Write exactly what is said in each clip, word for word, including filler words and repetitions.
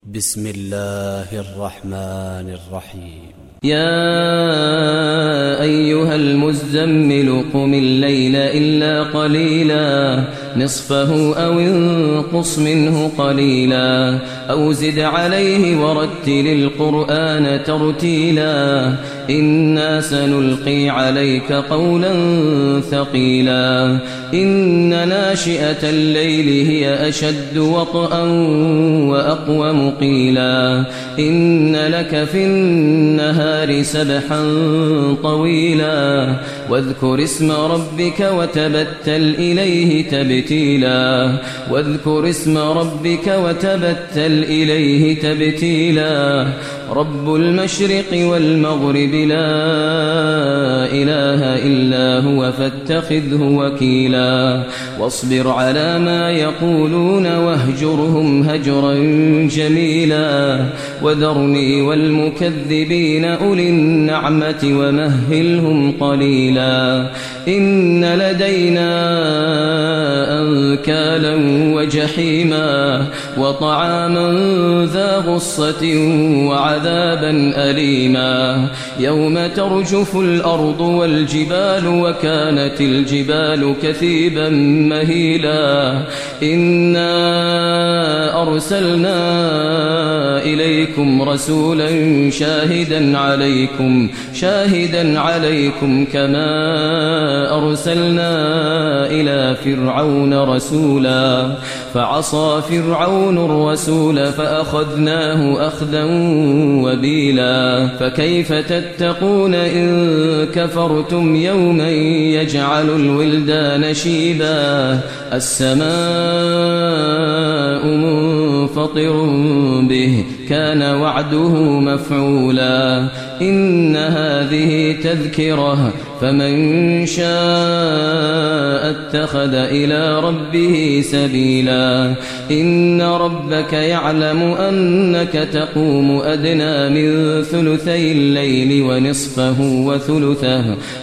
بسم الله الرحمن الرحيم. يا أيها المزمل قم الليل إلا قليلا نصفه أو انقص منه قليلا أو زد عليه ورتل القرآن ترتيلا إنا سنلقي عليك قولا ثقيلا إن ناشئة الليل هي أشد وطئا وأقوم قيلا إن لك في النهار سبحا طويلا واذكر اسم ربك وتبتل إليه تبتيلا واذكر اسم ربك وتبتل إليه تبتيلا رب المشرق والمغرب لا إله إلا هو فاتخذه وكيلا واصبر على ما يقولون واهجرهم هجرا جميلا وذرني والمكذبين أولي النعمة ومهلهم قليلا إن لدينا أنكالا وجحيما وطعاما ذا غصة وعذابا أليما يوم ترجف الأرض والجبال وكانت الجبال كثيبا مهيلا إنا أرسلنا إليكم رسولا شاهدا عليكم شاهدا عليكم كما أرسلنا إلى فرعون رسولا فعصى فرعون الرسول فأخذناه أخذا وبيلا فكيف تتقون إن كفرتم يوما يجعل الولدان شيبا السماء منفطر به كان وعده مفعولا إن هذه تذكرة فمن شاء اتخذ إلى ربه سبيلا إن ربك يعلم أنك تقوم أدنى من ثلثي الليل ونصفه وثلثه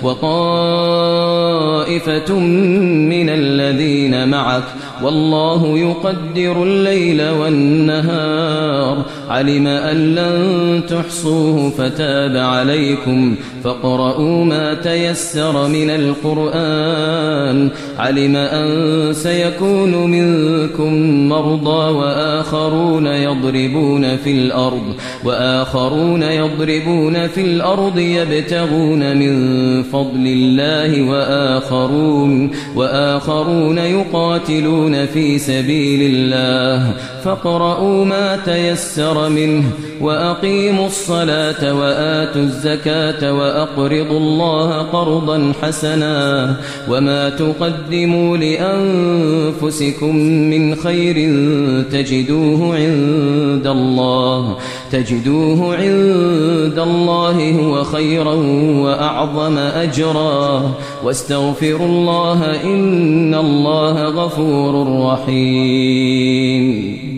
وطائفة من الذين معك والله يقدر الليل والنهار علم أن لن تحصوه فتاب عليكم فاقرؤوا ما تيسر من القرآن علم أن سيكون منكم مرضى وآخرون يضربون في الأرض وآخرون يضربون في الأرض يبتغون من فضل الله وآخرون وآخرون يقاتلون في سبيل الله فاقرؤوا ما تيسر منه وأقيموا الصلاة وآتوا الزكاة وأقرضوا الله قرضا حسنا وما تقدموا لأنفسكم من خير تجدوه عند الله تجدوه عند الله هو خيرا وأعظم أجرا واستغفروا الله إن الله غفور رحيم.